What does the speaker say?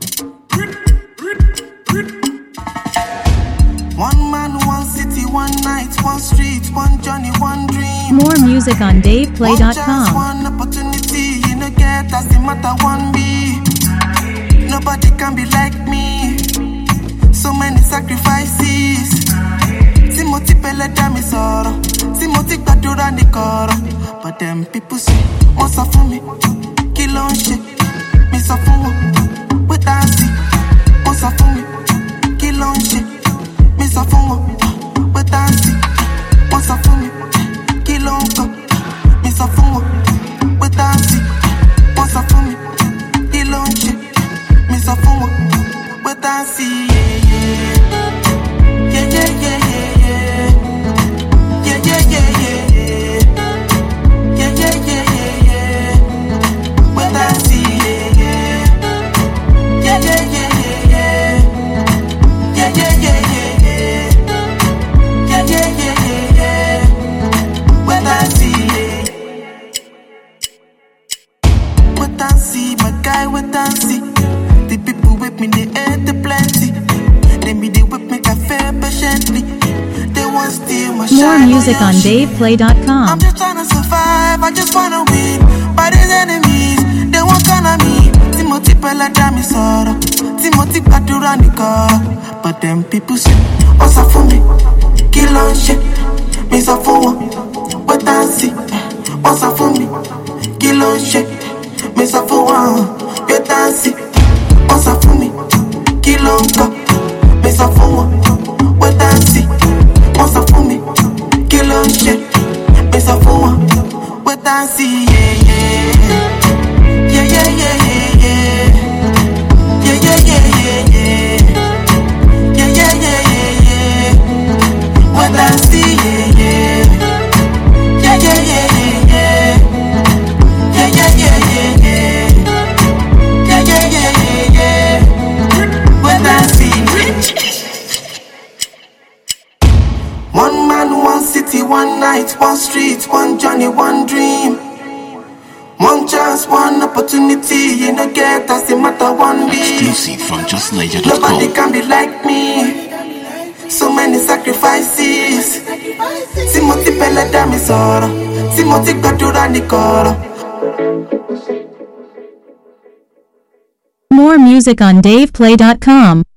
One man, one city, one night, one street, one journey, one dream. More music on DavePlay.com. One chance, one opportunity, you know get that's the matter one be. Nobody can be like me. So many sacrifices. Timothy Pele dami soro, Timothy Badura ni koro. But them people say, what's up for me? Kill on shit, me so for what I see. What's up for me? Kill on shit. Me so for what I see. What's up for me? Kill on go. Me so for what I see. What's up for me? Kill on shit. Me so for what I see. Yeah, yeah, yeah, yeah, yeah, yeah, yeah, yeah, yeah, yeah, yeah, yeah, yeah. What I see. Yeah, yeah, yeah, yeah, yeah, yeah, yeah, yeah, yeah. Yeah, yeah, yeah, yeah. What I see. What I see, my guy, what I see. The people with me, they ain't the plenty. They me, they whip me cafe patiently. They want steal my shine. More music on DavePlay.com. I'm just trying to survive, I just wanna win. By these enemies, they want kind of me. Timothy Pele dami soro, Timothy Badura ni koro. But them people say, what's up for me? Kill on shit, me so for what I see. What's up for me? Kill on shit, me so for what I see. What's up for me? Kill on go, me so for what I see. What's up for me? Kill on shit, me so for what I see. Yeah, yeah, yeah, yeah, yeah, yeah. Yeah, yeah, yeah, yeah, yeah. Yeah, yeah, yeah, yeah, yeah. What I see, yeah, yeah. Yeah, yeah, yeah, yeah, yeah. Yeah, yeah, yeah, yeah, yeah. Yeah, yeah, yeah, yeah, yeah. What I see. One man, one city, one night, one street, one journey, one dream. One chance, one opportunity, you know get that's the matter one be. Exclusive from JustNiger.com. Nobody can be like me. So many sacrifices. Timothy Pele dami soro, Timothy Badura ni koro. More music on DavePlay.com.